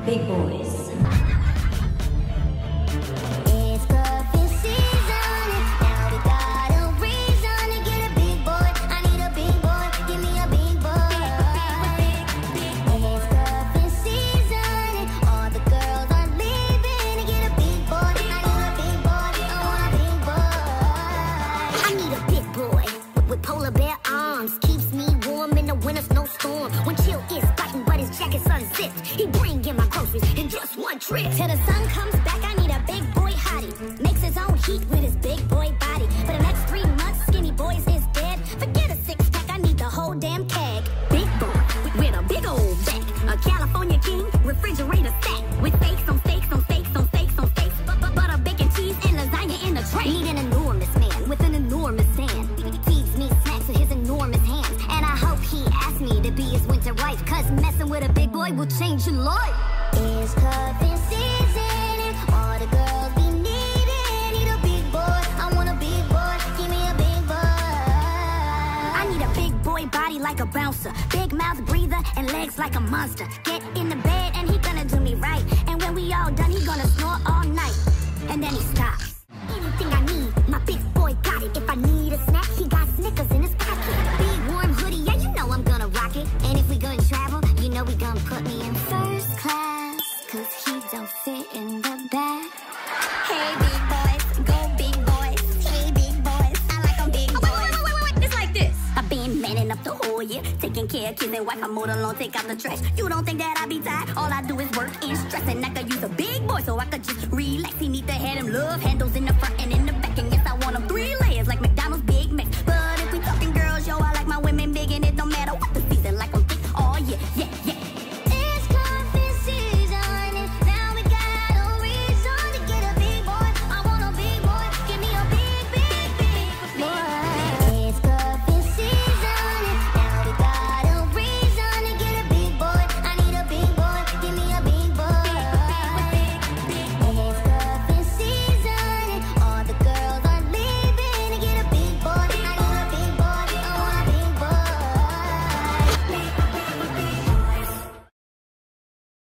Big boys. It's cuffing season, now we got a reason to get a big boy. I need a big boy, give me a big boy. It's cuffing season, all the girls are leaving to get a big boy. I need a big boy, I want a big boy. I need a big boy with polar bear arms, keeps me warm in the winter snowstorm. When chill is biting, but his jacket's unzipped, he bring in my groceries in just one trip. Till the sun comes back, I need a big boy hottie. Makes his own heat with his big boy body. For the next 3 months, skinny boys is dead. Forget a 6-pack, I need the whole damn keg. Big boy with a big old back, a California king, refrigerator stack with steaks on steaks on steaks on steaks on steaks, butter, bacon, cheese, and lasagna in a tray. Need an enormous man with an enormous hand. Feeds me snacks with his enormous hands, and I hope he asks me to be his winter wife, cause messing with a big boy will change your life. It's cuffing season, and all the girls be needing. Need a big boy, I want a big boy, give me a big boy. I need a big boy body like a bouncer, big mouth breather, and legs like a monster. Get in the bed and he gonna do me right, and when we all done, he gonna snore all night, and then he stops. Anything I need, my big boy got it. If I need a snack, he got Snickers in his pocket. Big warm hoodie, yeah, you know I'm gonna rock it. And if we gonna travel, you know we gonna put me in first class, cause he don't fit in the back. Hey big boys, go big boys. Hey big boys, I like them big boys. Wait. It's like this. I've been manning up the whole year, taking care of kids and wife. I mowed the lawn, take out the trash. You don't think that I be tired? All I do is work and stress, and I could use a big boy so I could just relax. He need to have him love handles in